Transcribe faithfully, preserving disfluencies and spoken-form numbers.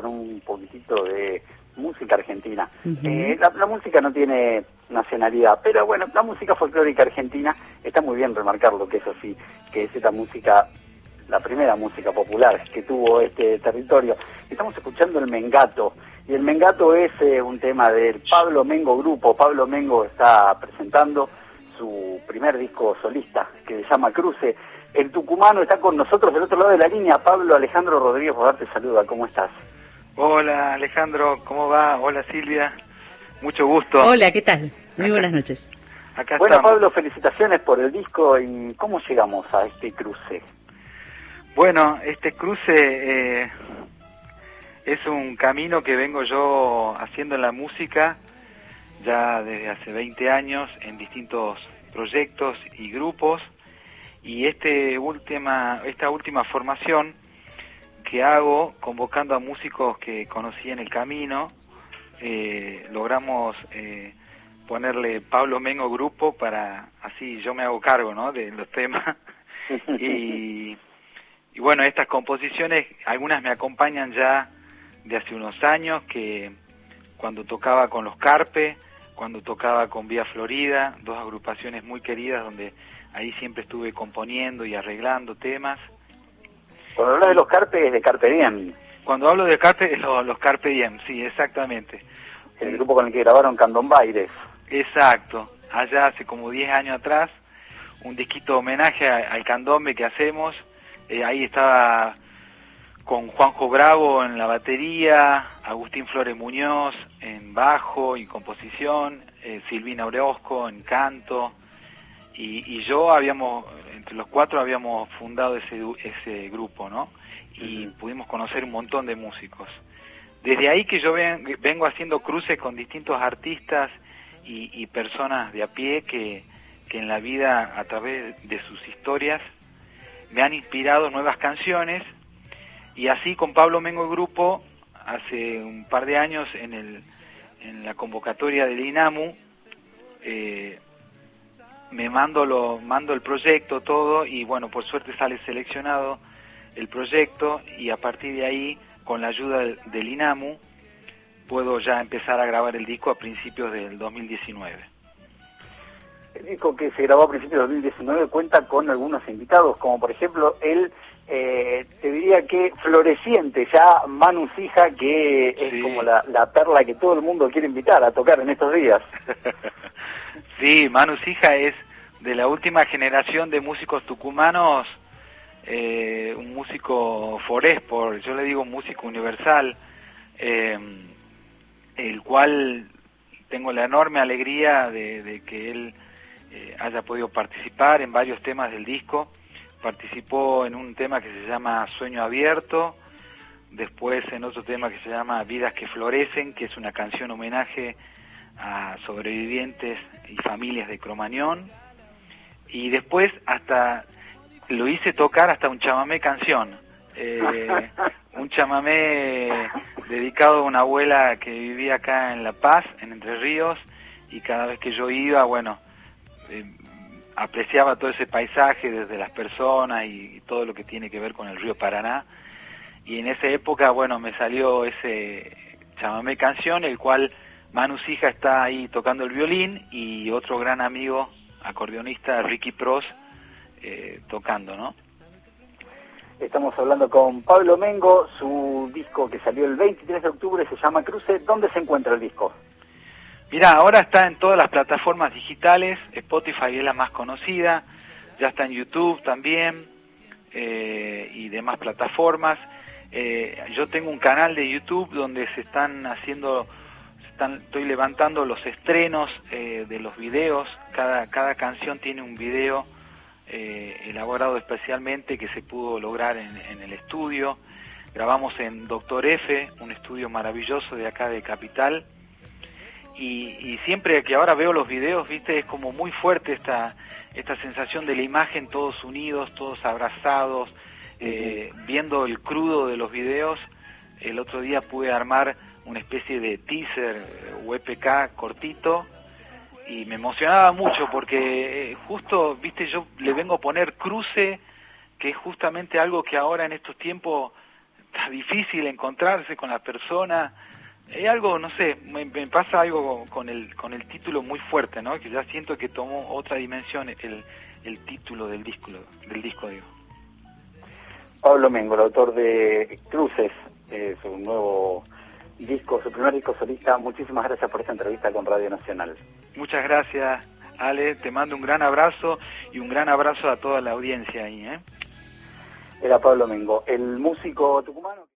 un poquitito de música argentina. Uh-huh. eh, la, la música no tiene nacionalidad, pero bueno, la música folclórica argentina está muy bien remarcarlo, que eso sí, que es esta música, la primera música popular que tuvo este territorio. Estamos escuchando el Mengato, y el Mengato es eh, un tema del Pablo Mengo Grupo. Pablo Mengo está presentando su primer disco solista, que se llama Cruce. El tucumano está con nosotros del otro lado de la línea. Pablo Alejandro Rodríguez Bodar te saluda, ¿cómo estás? Hola Alejandro, ¿cómo va? Hola Silvia, mucho gusto. Hola, ¿qué tal? Muy buenas noches. Acá Bueno, estamos. Pablo, felicitaciones por el disco. ¿Y cómo llegamos a este cruce? Bueno, este cruce eh, es un camino que vengo yo haciendo en la música ya desde hace veinte años en distintos proyectos y grupos, y este última, esta última formación que hago convocando a músicos que conocí en el camino, eh, logramos eh, ponerle Pablo Mengo Grupo para así yo me hago cargo, ¿no?, de los temas. y, y bueno, estas composiciones, algunas me acompañan ya de hace unos años, que cuando tocaba con los Carpe, cuando tocaba con Vía Florida, dos agrupaciones muy queridas donde ahí siempre estuve componiendo y arreglando temas. Cuando hablas de los Carpe, es de Carpe Diem. Cuando hablo de Carpe, es lo, los Carpe Diem, sí, exactamente. El grupo con el que grabaron Candombaires. Exacto, allá hace como diez años atrás, un disquito homenaje a, al candombe que hacemos. Eh, ahí estaba con Juanjo Bravo en la batería, Agustín Flores Muñoz en bajo y composición, eh, Silvina Orozco en canto, y, y yo habíamos, entre los cuatro habíamos fundado ese, ese grupo, ¿no? Y uh-huh. pudimos conocer un montón de músicos. Desde ahí que yo ven, vengo haciendo cruces con distintos artistas y, y personas de a pie que, que en la vida, a través de sus historias, me han inspirado nuevas canciones. Y así con Pablo Mengo Grupo, hace un par de años en el en la convocatoria del INAMU, eh, me mando lo mando el proyecto, todo, y bueno, por suerte sale seleccionado el proyecto, y a partir de ahí, con la ayuda del, del INAMU, puedo ya empezar a grabar el disco a principios del dos mil diecinueve. El disco que se grabó a principios del dos mil diecinueve cuenta con algunos invitados, como por ejemplo el, eh, te diría que floreciente ya Manu Sija, que es sí. como la, la perla que todo el mundo quiere invitar a tocar en estos días. Sí, Manu Sija es de la última generación de músicos tucumanos, eh, un músico forespor, yo le digo músico universal, eh, el cual tengo la enorme alegría de, de que él eh, haya podido participar en varios temas del disco. Participó en un tema que se llama Sueño Abierto, después en otro tema que se llama Vidas que Florecen, que es una canción homenaje a sobrevivientes y familias de Cromañón, y después hasta lo hice tocar hasta un chamamé canción, eh, un chamamé dedicado a una abuela que vivía acá en La Paz, en Entre Ríos, y cada vez que yo iba, bueno, eh, apreciaba todo ese paisaje desde las personas y, y todo lo que tiene que ver con el río Paraná, y en esa época, bueno, me salió ese chamamé canción, el cual Manu Sija está ahí tocando el violín, y otro gran amigo, acordeonista, Ricky Pros, eh, tocando, ¿no? Estamos hablando con Pablo Mengo, su disco que salió el veintitrés de octubre se llama Cruce. ¿Dónde se encuentra el disco? Mirá, ahora está en todas las plataformas digitales, Spotify es la más conocida, ya está en YouTube también, eh, y demás plataformas. Eh, yo tengo un canal de YouTube donde se están haciendo... estoy levantando los estrenos eh, de los videos. Cada, cada canción tiene un video eh, elaborado especialmente que se pudo lograr en, en el estudio. Grabamos en Doctor F, un estudio maravilloso de acá de Capital, y, y siempre que ahora veo los videos, viste, es como muy fuerte esta, esta sensación de la imagen, todos unidos, todos abrazados, eh, viendo el crudo de los videos. El otro día pude armar una especie de teaser o E P K cortito, y me emocionaba mucho porque justo, viste, yo le vengo a poner cruce, que es justamente algo que ahora en estos tiempos está difícil encontrarse con la persona. Hay algo, no sé, me, me pasa algo con el con el título muy fuerte, ¿no? Que ya siento que tomó otra dimensión el, el título del disco, del disco, digo. Pablo Mengo, el autor de Cruces, eh, su nuevo disco, su primer disco solista. Muchísimas gracias por esta entrevista con Radio Nacional. Muchas gracias, Ale, te mando un gran abrazo y un gran abrazo a toda la audiencia ahí, ¿eh? Era Pablo Mengo, el músico tucumano.